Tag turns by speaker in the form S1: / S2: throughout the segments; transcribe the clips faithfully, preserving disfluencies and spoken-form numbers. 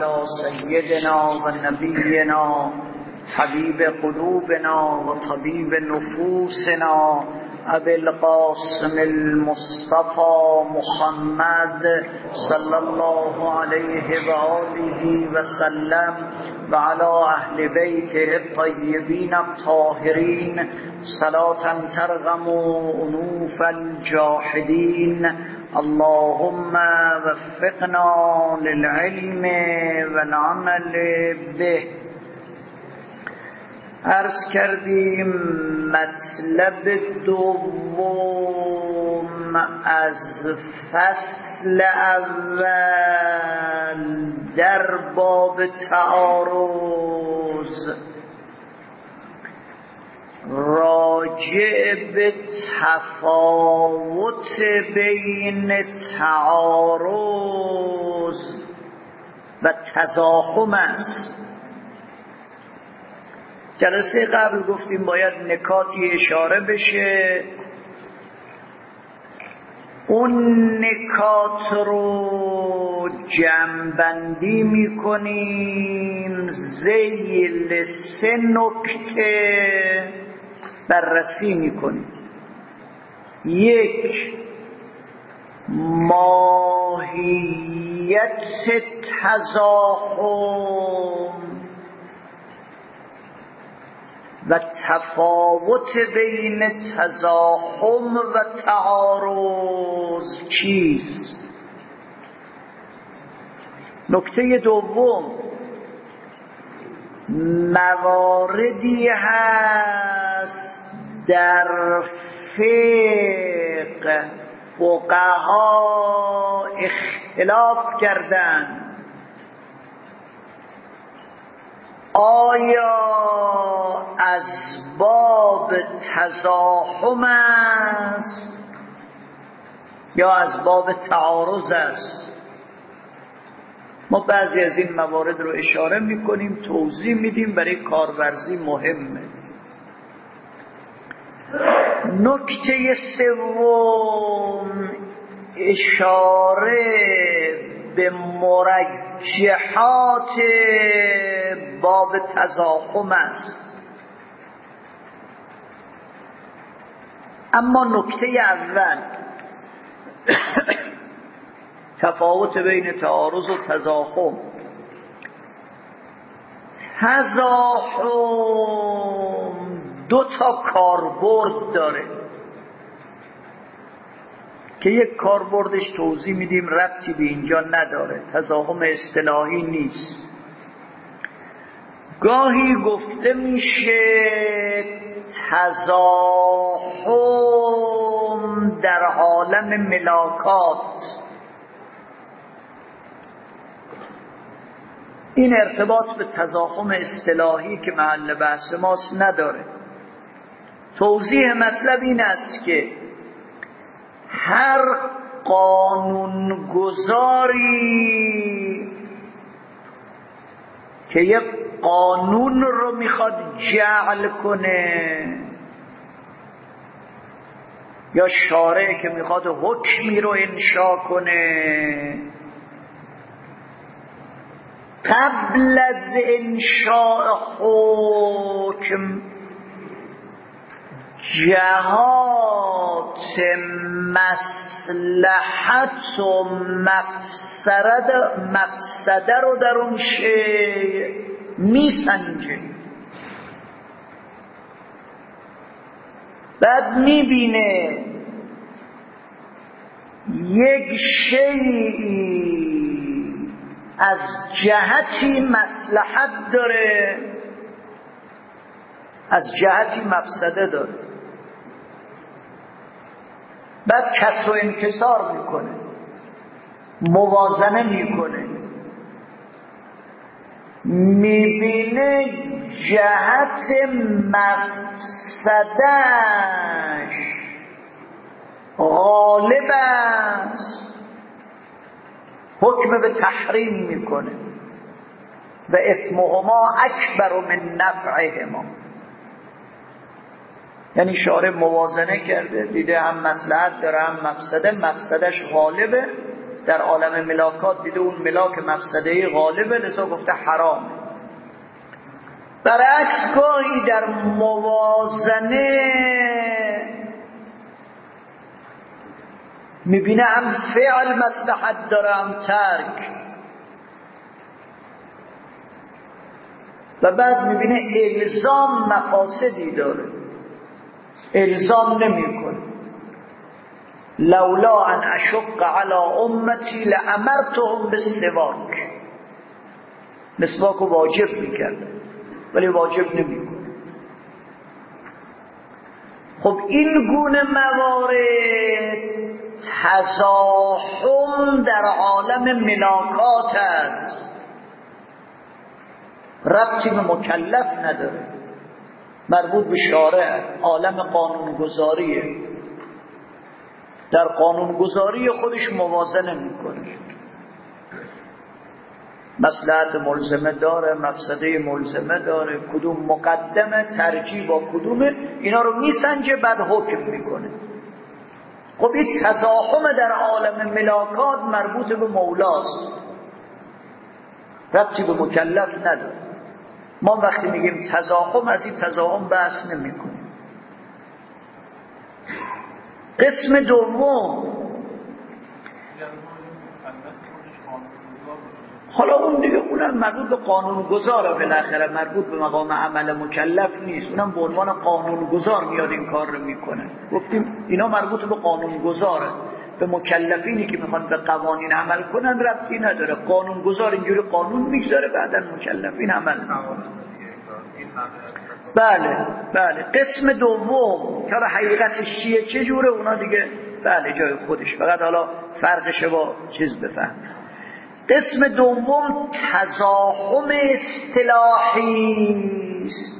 S1: على سيدنا و نبينا حبيب قلوبنا و طبيب نفوسنا أبي القاسم المصطفى محمد صلى الله عليه وآله وسلم وعلى أهل بيته الطيبين الطاهرين صلاة ترغم أنوف الجاحدين. اللهم وفقنا للعلم والعمل به. عرض کردیم مطلب دوم از فصل اول در باب تعارض راجع به تفاوت بین تعارض و تزاحم است. جلسه قبل گفتیم باید نکاتی اشاره بشه، اون نکات رو جمع‌بندی میکنیم، ذیل سه نکته بررسی میکنیم. یک، ماهیت تزاحم و تفاوت بین تزاحم و تعارض چیست. نکته دوم، مواردی هست در فقه فقها اختلاف کردند آیا اسباب تزاحم است یا اسباب تعارض است. ما بعضی از این موارد رو اشاره میکنیم، توضیح میدیم، برای کارورزی مهمه. نکته سوم، اشاره به مرجحات باب تزاحم است. اما نکته اول تفاوت بین تعارض و تزاحم. تزاحم دو تا کاربرد داره که یک کاربردش توضیح میدیم، ربطی به اینجا نداره، تزاحم اصطلاحی نیست. گاهی گفته میشه تزاحم در عالم ملاکات. این ارتباط به تزاحم اصطلاحی که محل بحث ماست نداره. توضیح مطلب این است که هر قانونگذاری که یک قانون رو میخواد جعل کنه یا شارع که میخواد حکمی رو انشا کنه، قبل از انشاء حکم جهات مصلحت و مفسده مفسده رو در اون شیء میسنجه. بعد میبینه یک شیئی از جهتی مصلحت داره، از جهتی مفسده داره. بعد کسر و انکسار میکنه، موازنه میکنه، میبینه جهت مفسدهش غالب است، حکم به تحریم میکنه و اثمهما اکبر من نفعهما. یعنی شارع موازنه کرده، دیده هم مصلحت داره هم مفسده، مفسدش غالبه، در عالم ملاکات دیده اون ملاک مفسده غالبه، لذا گفته حرامه. برعکس گاهی در موازنه میبینه هم فعل مصلحت داره هم ترک، و بعد میبینه الزام مفاسدی داره، الزام نمیکنه. لولا ان اشق علی امتی لامرتهم بالسواک، مسواک رو واجب میکرده ولی واجب نمیکنه. خب این گونه موارد تزاحم در عالم ملاکات است، ربطی به مکلف نداره، مربوط به شارع، عالم قانونگذاریه. در قانونگذاری خودش موازنه میکنه، مصلحت ملزمه داره، مفسده ملزمه داره، کدوم مقدمه، ترجیح با کدومه، اینا رو میسنجه بعد حکم میکنه. خب این تزاحم در عالم ملاکات مربوط به مولاست، ربطی به مکلف نداره. ما وقتی میگیم تزاحم از این تزاحم بحث نمی کنیم. قسم دوم، حالا اون دیگه اونم مربوط به قانونگذاره، بالاخره مربوط به مقام عمل مکلف نیست، اونم به عنوان قانونگذار میاد این کار رو میکنه. گفتیم اینا مربوط به قانونگذاره، به مکلفینی که میخوان به قوانین عمل کنن ربطی نداره. قانونگذار اینجوری قانون میگذاره، بعدن مکلفین عمل میکنن. بله بله. قسم دوم که حقیقتش چیه چجوره اونا دیگه بله جای خودش، فقط حالا فرقش با چیز بفهم. قسم دوم تزاحم اصطلاحی است،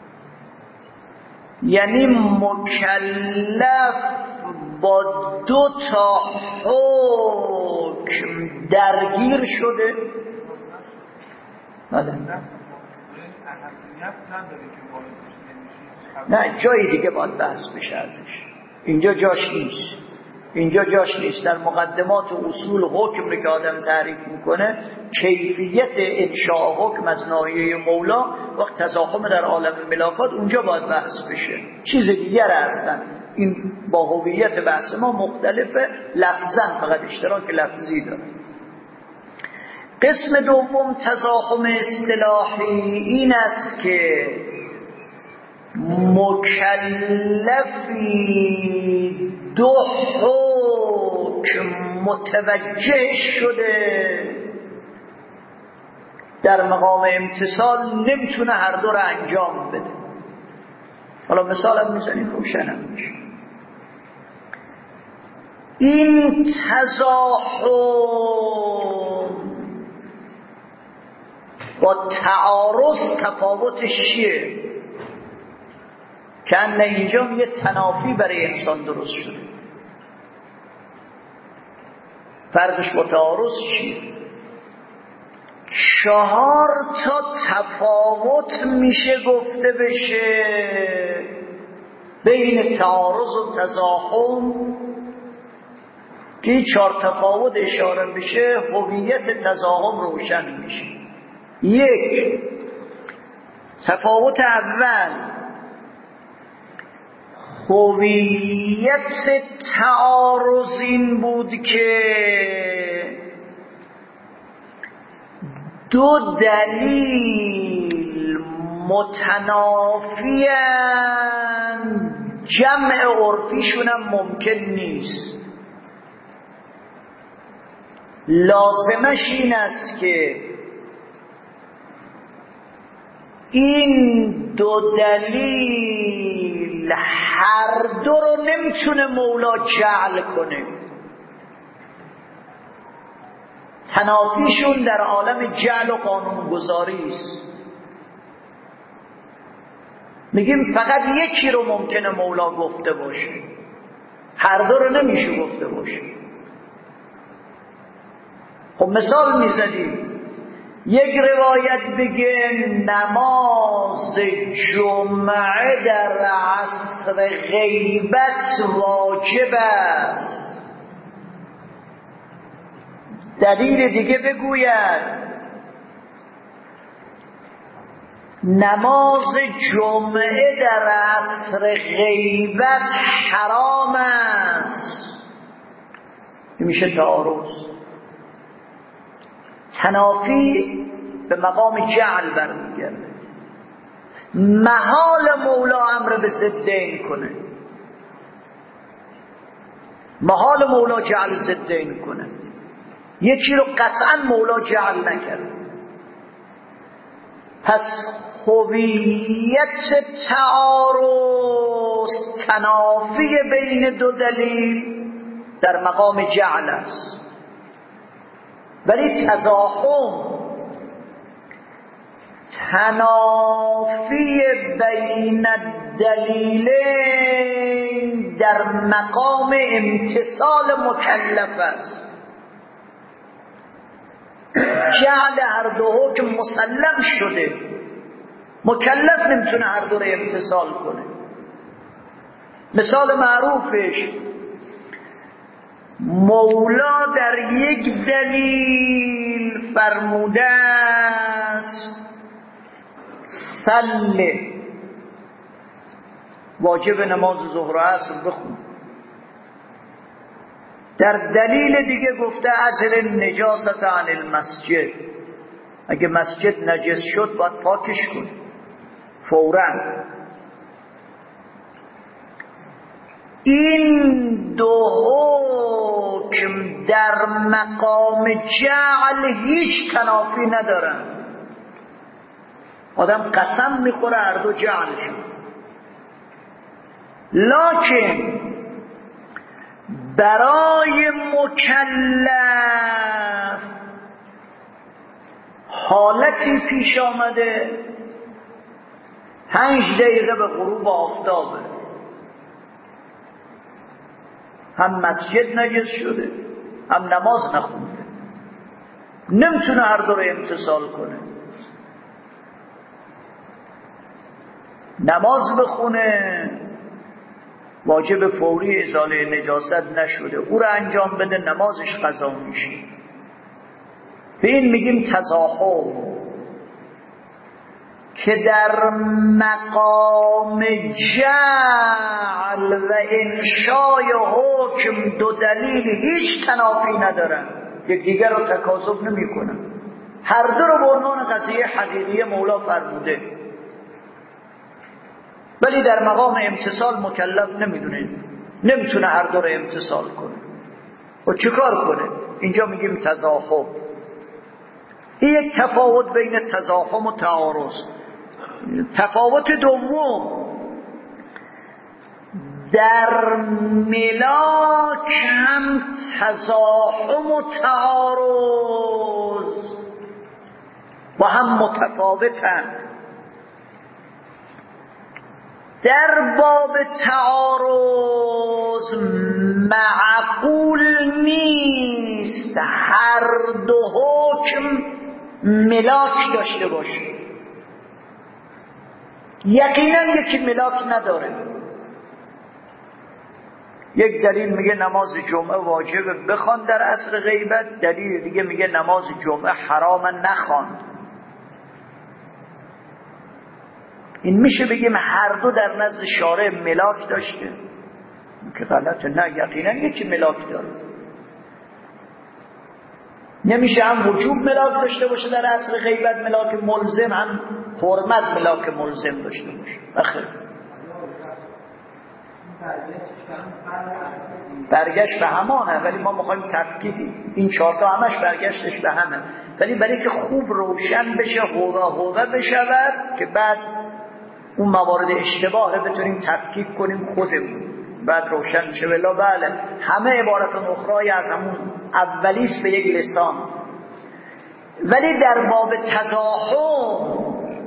S1: یعنی مکلف با دو تا حکم درگیر شده. بله. نه جای دیگه باید بحث بشه ازش، اینجا جاش نیست، اینجا جاش نیست. در مقدمات و اصول حکم رو که آدم تعریف میکنه، کیفیت انشاء حکم از ناحیه مولا وقت تزاحم در عالم ملاکات اونجا باید بحث بشه، چیز دیگر هستن. این با هویت بحث ما مختلفه، لفظاً فقط اشتراک لفظی داره. قسم دوم تزاحم اصطلاحی این است که مکلفی دو حکم متوجه شده، در مقام امتثال نمیتونه هر دو رو انجام بده. حالا مثال هم میزنیم روشنم میشه. این تزاحم با تعارض تفاوتش چیه؟ که انه اینجا یه تنافی برای انسان درست شده. فرقش با تعارض چیه؟ چهار تا تفاوت میشه گفته بشه بین تعارض و تزاحم، که چهار تفاوت اشاره بشه هویت تزاحم روشن میشه. یک، تفاوت اول هویت تعارض این بود که دو دلیل متنافیان، جمع عرفیشون هم ممکن نیست. لازمش این است که این دو دلیل هر دو رو نمیتونه مولا جعل کنه، تنافیشون در عالم جعل و قانونگذاری است. میگیم فقط یکی رو ممکنه مولا گفته باشه، هر دو رو نمیشه گفته باشه. خب مثال میزنیم، یک روایت بگه نماز جمعه در عصر غیبت واجب است، دلیل دیگه بگوید نماز جمعه در عصر غیبت حرام است. میشه تعارض. تنافی به مقام جعل برمیگرده. محال مولا امر به ضدین کنه، محال مولا جعل ضدین کنه. یکی رو قطعا مولا جعل نکرده. پس هویت تعارض تنافی بین دو دلیل در مقام جعل است، ولی تزاحم تنافی بین الدلیلین در مقام امتثال مکلف است. جعل هر دو حکم مسلم شده، مکلف نمیتونه هر دو رو امتثال کنه. مثال معروفش مولا در یک دلیل فرموده است صله، واجب نماز ظهر و عصر بخون. در دلیل دیگه گفته ازل نجاست عن المسجد، اگه مسجد نجس شد باید پاکش کن فوراً. این دو حکم در مقام جعل هیچ تنافی ندارن. آدم قسم میخوره هر دو جعل شد، لکن برای مکلف حالتی پیش آمده پنج دقیقه به غروب آفتابه، هم مسجد نجس شده هم نماز نخونده، نمیتونه هر دو رو امتثال کنه. نماز بخونه واجب فوری ازاله نجاست نشده، او رو انجام بده نمازش قضا میشه. به این میگیم تزاحم که در مقام جعل و انشای حکم دو دلیل هیچ تنافی ندارن، یک دیگر رو تکاذب نمی کنن، هر دو رو به عنوان قضیه حقیقی مولا فرموده، ولی در مقام امتثال مکلف نمیدونه، نمیتونه هر دو رو امتثال کنه. و چیکار کنه؟ اینجا میگیم تزاحم. این یک تفاوت بین تزاحم و تعارض. تفاوت دوم در ملاک هم تزاحم و تعارض و هم متفاوتن. در باب تعارض معقول نیست هر دو حکم ملاک داشته باشه. یقینا یکی ملاک نداره. یک دلیل میگه نماز جمعه واجبه بخوان در عصر غیبت، دلیل دیگه میگه نماز جمعه حرام نخوان. این میشه بگیم هر دو در نزد شارع ملاک داشته؟ که غلطه. نه، یقینا یکی ملاک داره. نمیشه هم وجوب ملاک داشته باشه در عصر غیبت ملاک ملزم، هم حرمت ملاک ملزم داشته باشه. بخیر، برگشت به همانه، ولی ما میخوایم تفکیکی. این چهارتا همش برگشتش به همه، ولی برای که خوب روشن بشه، هوه هوه بشود که بعد اون موارد اشتباه رو بتونیم تفکیک کنیم خودمون، بعد روشن شه. بلا بله همه عبارت اخرای از همون اولیست به یک لسان. ولی در باب تزاحم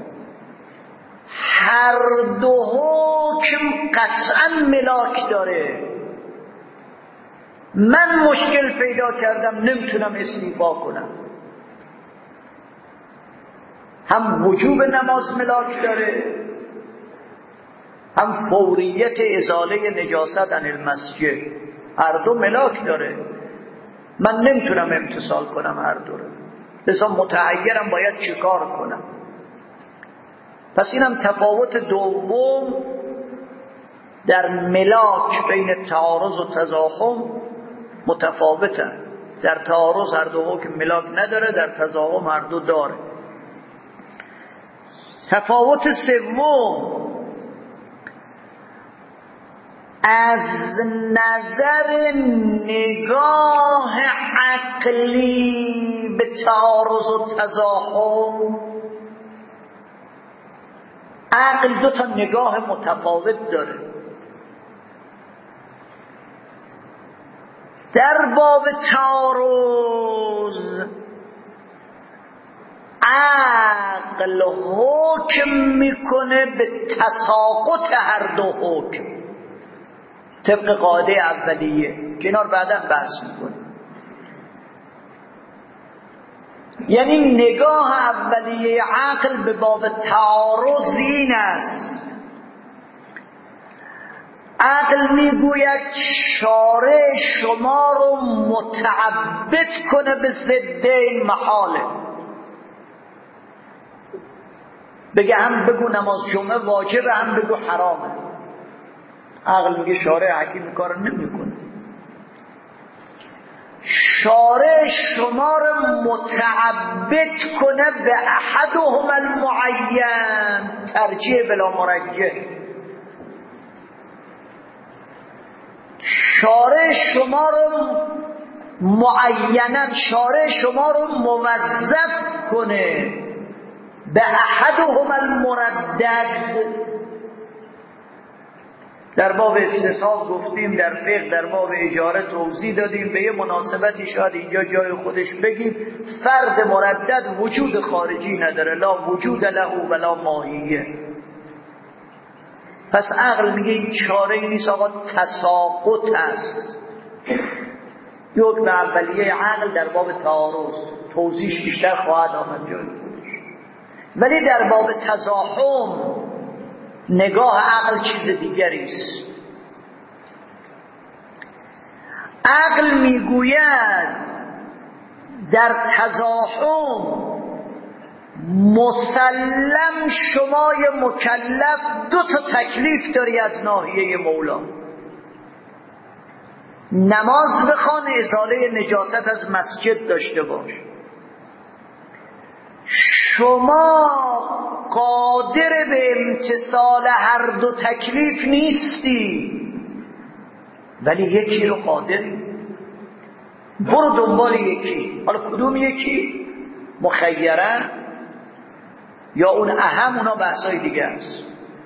S1: هر دو حکم قطعا ملاک داره. من مشکل پیدا کردم نمیتونم استیفا کنم، هم وجوب نماز ملاک داره، هم فوریت ازاله نجاست عن المسجد، هر دو ملاک داره. من نمیتونم امتثال کنم هر دو رو، لذا متحیرم باید چیکار کنم. پس اینم تفاوت دوم در ملاک بین تعارض و تزاحم متفاوتن. در تعارض هر دو حکم ملاک نداره، در تزاحم هر دو داره. تفاوت سوم از نظر نگاه عقلی به تعارض و تزاحم. عقل دو تا نگاه متفاوت داره. در باب تعارض عقل حکم میکنه به تساقط هر دو حکم طبق قاعده اولیه که اینا رو بعدا بحث میکنه. یعنی نگاه اولیه عقل به باب تعارض این است: عقل میگوید شارع شما رو متعبد کنه به ضدین محاله. بگه هم بگو نماز جمعه واجبه، هم بگو حرامه. عقل میگه شارع حکیم کار نمیکنه. شارع شما رو متعبد کنه به احدهم المعین، ترجیح بلا مرجح. شارع شما رو معینا، شارع شما رو موظف کنه به احدهم المردد. در باب استصحاب گفتیم، در فقه در باب اجاره توضیح دادیم. به یه مناسبتی شاید اینجا جای خودش بگیم فرد مردد وجود خارجی نداره، لا وجود له ولا ماهیه. پس عقل میگه این چاره ای نیست آقا، تساقط است. یک به اولیه عقل در باب تعارض توضیحش بیشتر خواهد آمد جای خودش. ولی در باب تزاحم نگاه عقل چیز دیگری است. عقل میگوید در تزاحم مسلم شمای مکلف دو تا تکلیف داری از ناحیه مولا. نماز بخوان، ازاله نجاست از مسجد داشته باش. شما قادر به امتثال هر دو تکلیف نیستی، ولی یکی رو قادری. برو دنبال یکی. حالا کدوم یکی؟ مخیره یا اون اهم؟ اونا بحثای دیگه است.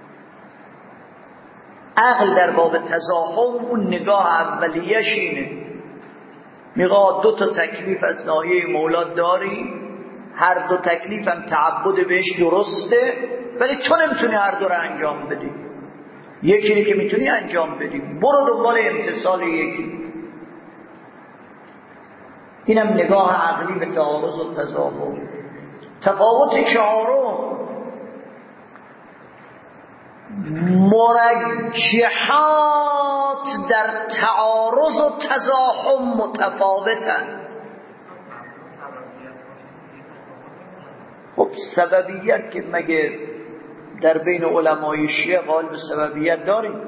S1: عقل در باب تزاحم اون نگاه اولیه‌ش اینه، میگه دو تا تکلیف از ناحیه مولا داری، هر دو تکلیف هم تعبد بهش درسته، ولی تو نمیتونی هر دو رو انجام بدی. یکی رو که میتونی انجام بدی، برو دنبال امتثال یکی. اینم نگاه عقلی به تعارض و تزاحم. تفاوت چهارم مرجحات در تعارض و تزاحم متفاوتن. خب سببیت که مگه در بین علمای شیعه قائل به سببیت داریم؟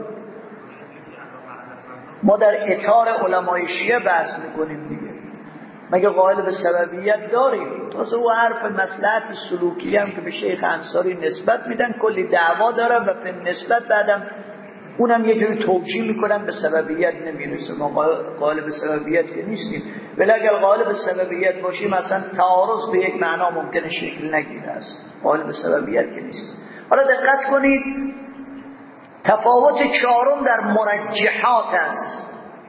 S1: ما در اطار علمای شیعه بحث میکنیم دیگه. مگه قائل به سببیت داریم؟ تازه او حرف مصلحت سلوکی هم که به شیخ انصاری نسبت میدن کلی دعوا دارن و به نسبت بعدم اونم یه جوری توجیه میکنن به سببیت نمیرسه. ما قائل به سببیت که نیستیم، ولی اگر قائل به سببیت باشیم مثلا تعارض به یک معنا ممکنه شکل نگیره است. قائل به سببیت که نیستیم. حالا دقت کنید، تفاوت چهارم در مرجحات است.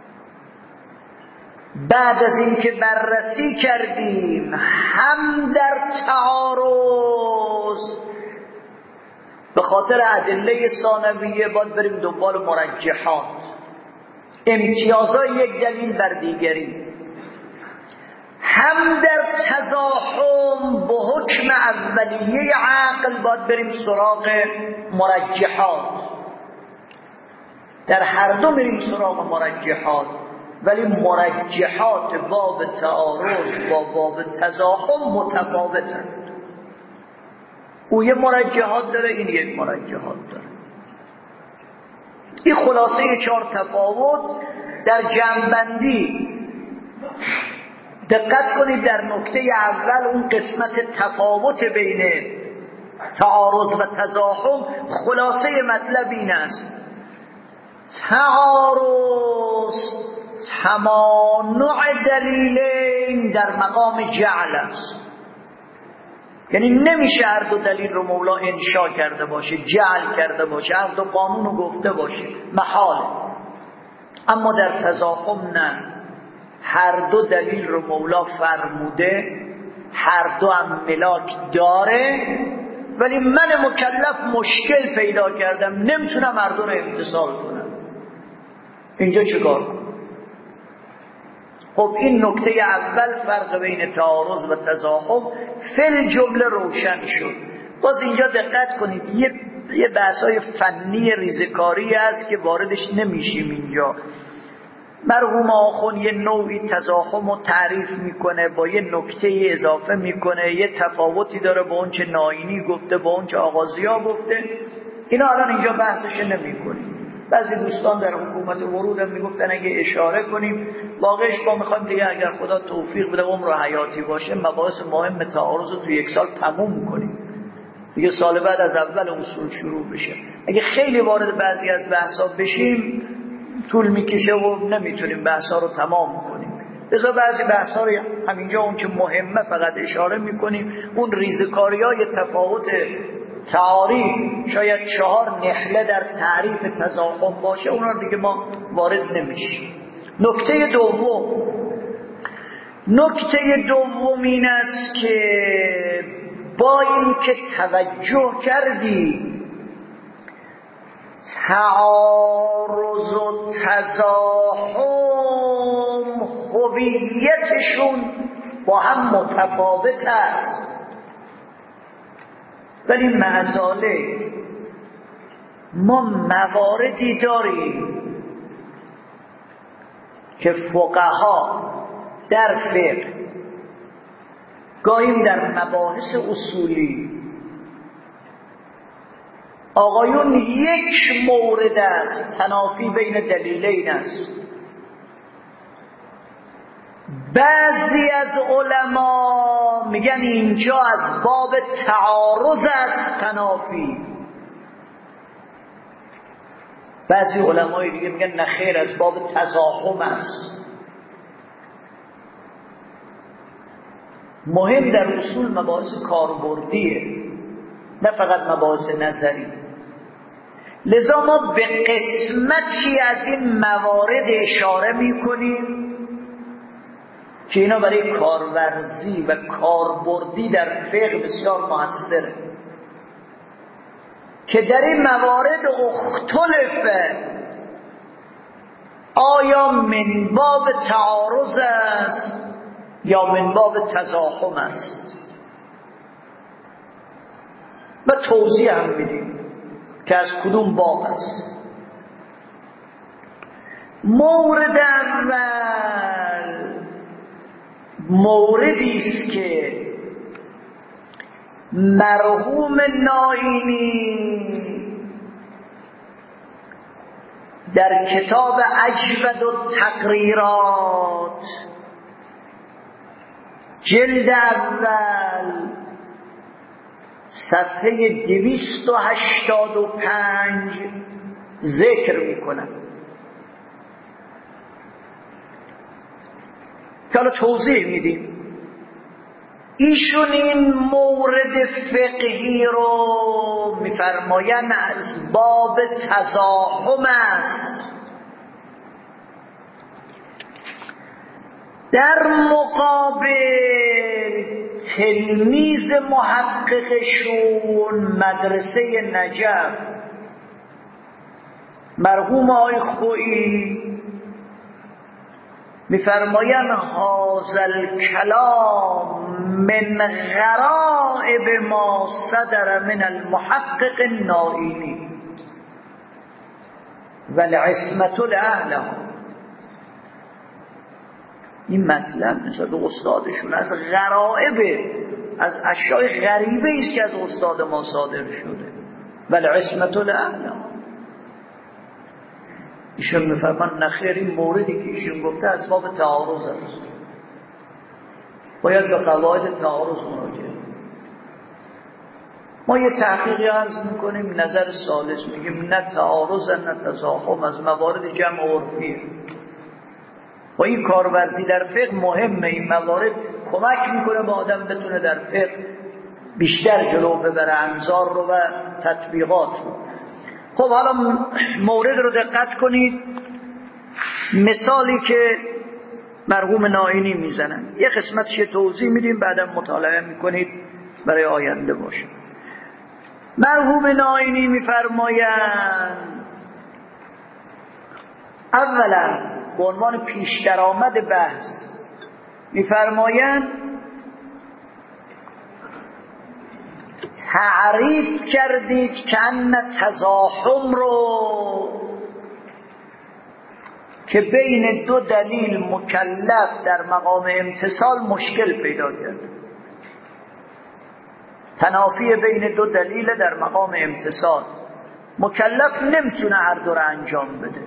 S1: بعد از اینکه بررسی کردیم هم در تعارض به خاطر ادله ثانویه باید بریم دنبال مرجحات، امتیازهای یک دلیل بر دیگری. هم در تزاحم به حکم اولیه عقل باید بریم سراغ مرجحات. در هر دو میریم سراغ مرجحات. ولی مرجحات باب تعارض با باب تزاحم متفاوتن. او یه مرجحات داره، این یک مرجحات داره. این خلاصه چهار تفاوت در جمع‌بندی. دقت کنید در نکته اول اون قسمت تفاوت بین تعارض و تزاحم، خلاصه مطلب این است: تعارض تمانع دلیلین در مقام جعل است. یعنی نمیشه هر دو دلیل رو مولا انشا کرده باشه، جعل کرده باشه، هر دو قانون رو گفته باشه، محاله. اما در تزاحم نه، هر دو دلیل رو مولا فرموده، هر دو هم ملاک داره، ولی من مکلف مشکل پیدا کردم، نمیتونم هر دو رو امتصال کنم. اینجا چیکار کنم؟ خب این نکته اول، فرق بین تعارض و تزاحم فل جمله روشن شد. باز اینجا دقت کنید، یه یه بحثای فنی ریزکاری است که واردش نمیشیم اینجا. مرحوم آخون یه نوعی تزاحم رو تعریف میکنه، با یه نکته اضافه میکنه، یه تفاوتی داره با اون چه ناینی گفته، با اون چه آغازیا گفته. اینا الان اینجا بحثش نمیکنیم. بعضی دوستان در حکومت ورود هم میگفتن اگه اشاره کنیم، واقعش با میخوایم دیگه اگر خدا توفیق بده عمر و حیاتی باشه مباحث مهم تعارض رو تو یک سال تموم کنیم، دیگه سال بعد از اول اصول شروع بشه. اگه خیلی وارد بعضی از بحثا بشیم طول میکشه و نمیتونیم بحثا رو تمام کنیم. لذا بعضی بحثا رو همینجا اون که مهمه فقط اشاره میکنیم. اون ریزکاریای تفاوت تعاریف، شاید چهار نحله در تعریف تزاحم باشه، اونا دیگه ما وارد نمیشیم. نکته دوم نکته دوم این است که با این که توجه کردی تعارض و تزاحم هویتشون با هم متفاوت است، ولی معذاله ما مواردی داریم که فقها در فقه گاهیم در مباحث اصولی آقایون یک مورد است تنافی بین دلیلین است، بعضی از علما میگن اینجا از باب تعارض است تنافی، بعضی علمای دیگه میگن نه خیر از باب تزاحم است. مهم در اصول مباحث کاربردیه، نه فقط مباحث نظری. لذا ما به قسمتی از این موارد اشاره میکنیم که اینا برای کارورزی و کاربردی در فقه بسیار موثره، که در این موارد اختلفه آیا من باب تعارض است یا من باب تزاحم است، و توضیح هم میدیم که از کدوم باب است. مورد اول موردی است که مرحوم نائینی در کتاب اجود التقریرات جلد اول صفحه دویست و هشتاد و پنج ذکر میکنن که حالا توضیح میدیم. ایشون این مورد فقهی رو میفرماین از باب تزاحم است، در مقابل تلمیذ محققشون مدرسه نجف مرحوم آقای خویی میفرماین هذا کلام من غرائب ما صدر من المحقق النائینی والعصمة لأهله. این مطلب نسبت به استادشون از غرائب، از اشیاء غریبه است که از استاد ما صادر شده. والعصمت الاعلی. ایشون میفرمان نخیر، این موردی که ایشون گفته اسباب تعارض است، باید به قواعد تعارض مراجعه. ما یه تحقیقی عرض میکنیم، نظر ثالث میگیم نه تعارض نه تزاحم، از موارد جمع عرفیه. با این کارورزی در فقه مهمه، این موارد کمک میکنه به آدم بتونه در فقه بیشتر جلو ببره انظار رو و تطبیقات رو. خب حالا مورد رو دقت کنید، مثالی که مرحوم نائینی میزنن یه قسمتش توضیح میدیم، بعدم مطالعه میکنید برای آینده باشه. مرحوم نائینی میفرمایند اولا به عنوان پیش درآمد بحث میفرمایند تعریف کردید که ان تزاحم رو که بین دو دلیل مکلف در مقام امتثال مشکل پیدا کرد. تنافی بین دو دلیل در مقام امتثال، مکلف نمیتونه هر دو رو انجام بده.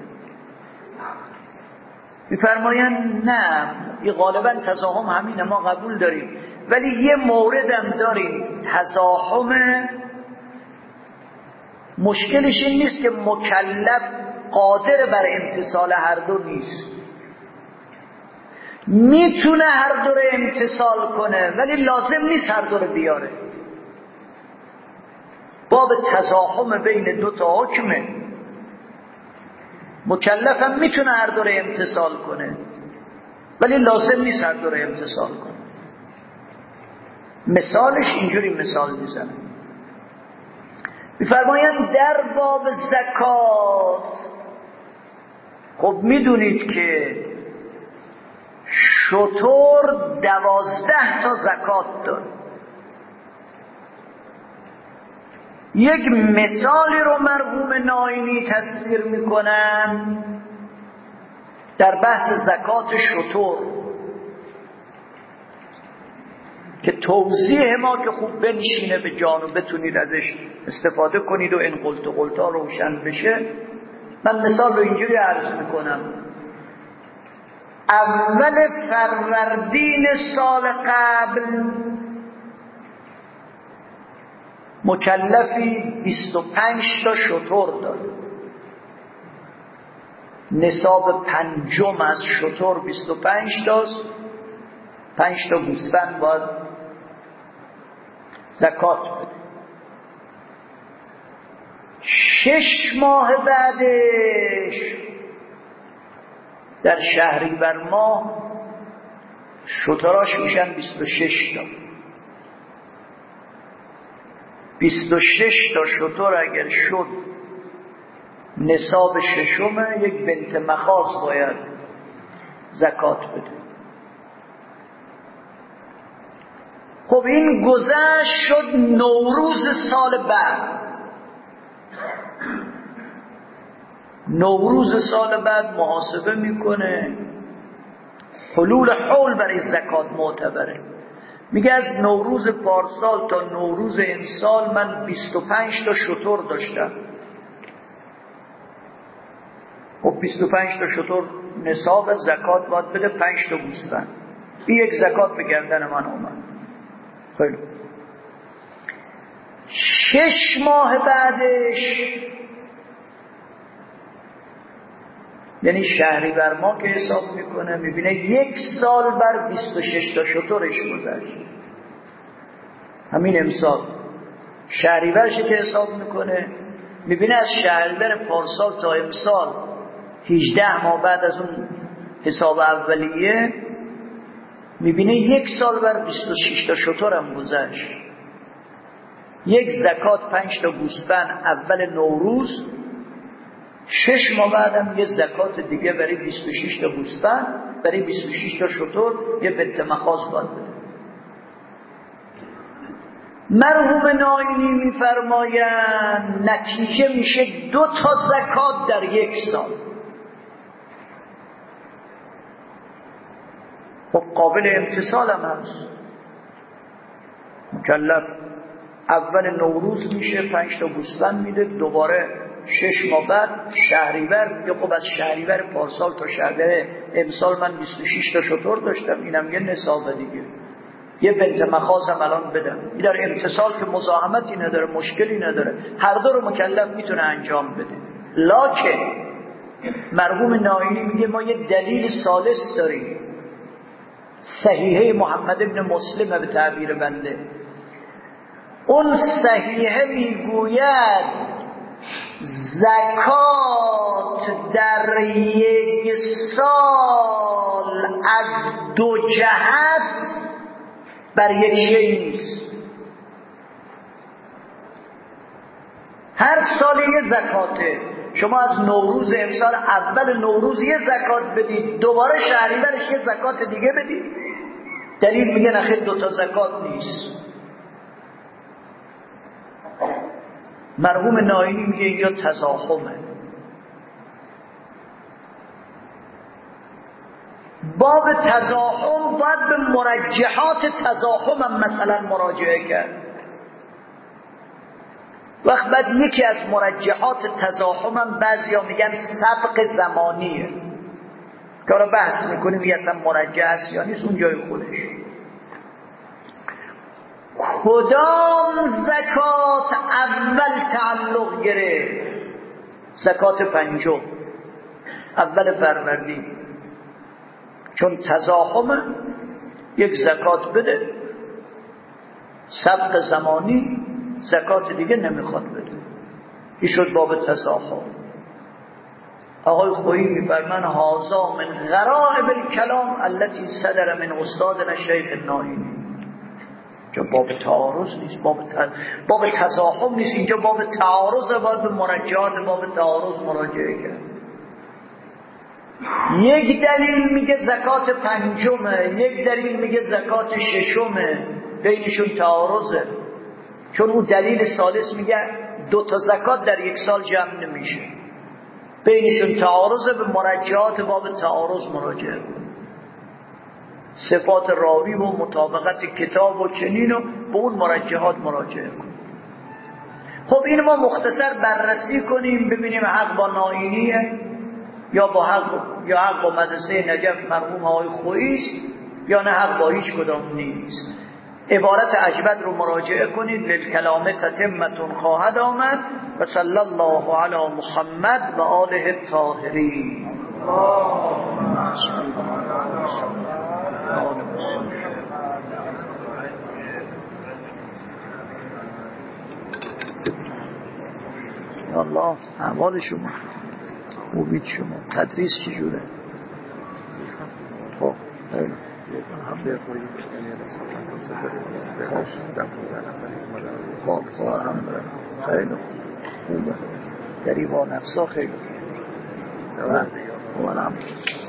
S1: میفرمایند نه، این غالبا تزاحم همینه، ما قبول داریم، ولی یه موردم داریم تزاحم مشکلش این نیست که مکلف قادر بر امتثال هر دو نیست، میتونه هر دو رو امتثال کنه ولی لازم نیست هر دو رو بیاره. باب تزاحم بین دو تا حکمه، مکلف هم میتونه هر دو رو امتثال کنه ولی لازم نیست هر دو رو امتثال کنه. مثالش اینجوری مثال میزنه، میفرمایند در باب زکات خب میدونید که شتر دوازده تا زکات داره. یک مثالی رو مرحوم نائینی تصویر میکنن در بحث زکات شتر که توضیح ما که خوب بنشینه به جان و بتونید ازش استفاده کنید و این قلت و قلتا روشن بشه. من مثال رو اینجوری عرض میکنم. اول فروردین سال قبل مکلفی بیست و پنج تا شتر داره، نصاب پنجم از شتر بیست و پنج تاست، پنج تا گوسفند باید زکات بده. شش ماه بعدش در شهریور ماه شتراش میشن بیست و شش تا. بیست و شش تا شتر اگر شد نصاب ششمه، یک بنت مخاض باید زکات بده. خب این گذشت شد نوروز سال بعد. نوروز سال بعد محاسبه میکنه، حلول حول برای زکات معتبره. میگه از نوروز پارسال تا نوروز امسال من بیست و پنج تا شتر داشتم. خب بیست و پنج تا شتر نصاب زکات باید بده، پنج تا گوسفند. این یک زکات به گردن من اومد. خیلی شش ماه بعدش یعنی شهریور ماه که حساب میکنه میبینه یک سال بر بیست و شش تا شترش گذشت. همین امسال شهریورش که حساب میکنه میبینه از شهریور پارسال تا امسال هجده ماه بعد از اون حساب اولیه میبینه یک سال بر بیست و شش تا شتر هم گذشت. یک زکات پنج تا گوسفند اول نوروز، شش ماه بعدم یه زکات دیگه برای بیست و شش تا گوسفند، برای بیست و شش تا شتر یه بنت مخاض باید بده. مرحوم نائینی میفرمایند نتیجه میشه دو تا زکات در یک سال. خب قابل امتثال هم هست. مکلف اول نوروز میشه پنج تا گوسفند میده، دوباره شش ماه بعد شهریور میگه خب از شهریور پارسال تا شهریور امسال من بیست و شش تا شتر داشتم، اینم یه نصابه دیگه، یه بنت مخازم الان بدم. این در امتصال که مزاحمتی نداره، مشکلی نداره، هر دو رو مکلف میتونه انجام بده. لکن مرحوم نائینی میگه ما یه دلیل ثالث داریم، صحیحه محمد ابن مسلم به تعبیر بنده. اون صحیحه میگوید زکات در یک سال از دو جهت بر یک شی نیست. هر سال یه زکاته. شما از نوروز امسال اول نوروز یه زکات بدید، دوباره شهریورش یه زکات دیگه بدید. دلیل میگه نخیر دوتا زکات نیست. مرحوم نائینی میگه اینجا تزاحمه. باب تزاحم باید به مرجحات تزاحم هم مثلا مراجعه کرد. وقت بعد یکی از مرجحات تزاحم هم بعضیا میگن سبق زمانیه که حالا بحث میکنیم یه اصلا مرجح است یا نیست، اون جای خودش. کدام زکات اول تعلق گرفت؟ زکات پنجم اول فروردین، چون تزاحمه یک زکات بده، سبق زمانی زکات دیگه نمیخواد بده. این شد باب تزاحم. آقای خویی میفرمان هذا من غرائب الکلام التي صدر من استادنا شیخ النائینی. اینجا باب تعارض نیست، باب ت... باب تزاحم نیست، اینجا باب تعارض. باید به مرجعات باب تعارض مراجعه کرد. یک دلیل میگه زکات پنجمه، یک دلیل میگه زکات ششمه، بینشون تعارضه. چون اون دلیل ثالث میگه دو تا زکات در یک سال جمع نمیشه، بینشون تعارضه. به مرجعات باب تعارض مراجعه کن. صفات راوی و مطابقت کتاب و چنین و به اون مرجحات مراجعه کن. خب این ما مختصر بررسی کنیم ببینیم حق با نائینیه یا با حق یا حق با مدرسه نجف مرحوم آقای خویی است یا نه حق با هیچ کدام نیست. عبارت اجبد رو مراجعه کنید. للکلام تتمتون خواهد آمد. و صلی الله علی محمد و آله الطاهرین. یا الله احوال شما خوبید، شما تدریس چجوره؟ خب خیلی خب خب الحمدلله خیلی خوبه. گریبان افسا خیلی خوبه. خب الحمدلله